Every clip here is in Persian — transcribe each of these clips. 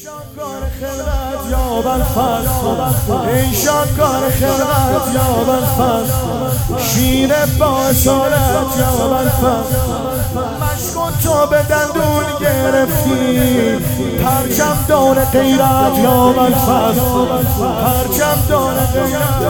شاکار خلقت یا بلفضل، ای شاکار خلقت یا بلفضل، شیر با اصالت یا بلفضل، مشکن تو به دندون گرفتی، پرچم دار غیرت یا بلفضل، پرچم دار غیرت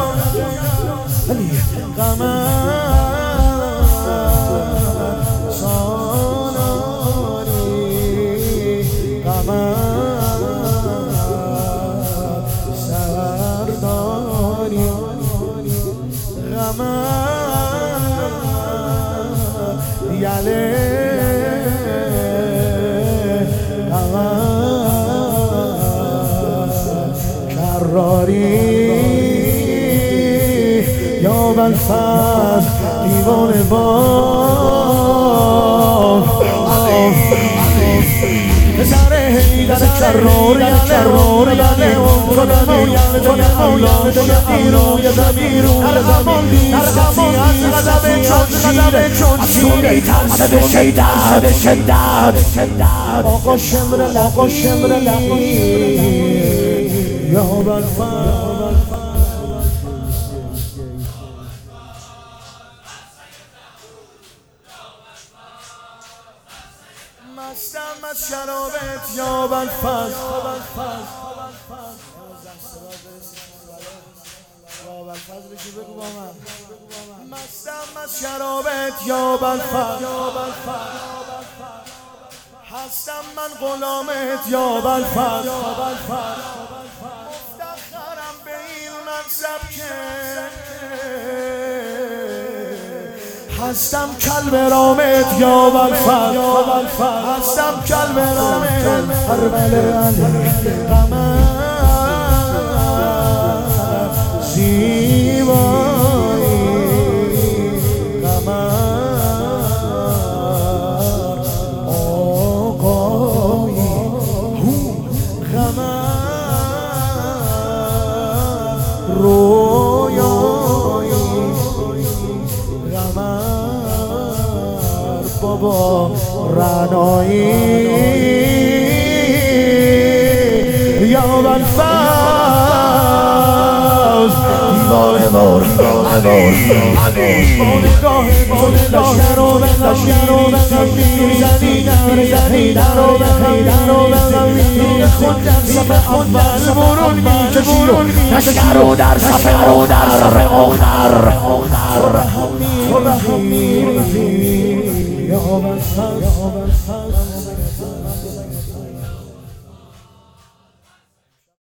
یله کراری یا بلفضل دیوانه باد پسر هیدر کرار یله خودمو یله اولاد یدیرو یدمیرو در زمان نیست کسی از غضب چون شیره ترس به شدت آقا شمرلی یا بلفضل مستم از شرابت یا بلفضل، مستم از شرابت یا بلفضل، هستم من غلامت یا بلفضل، مفتخرم به این منصب که هستم کلب رامت یا بلفضل، هستم کلب رامت قمر زیبایی قمر آقایی قمر رویایی قمر بابا رعنایی یا بلفضل دیوانه مار در صف آخر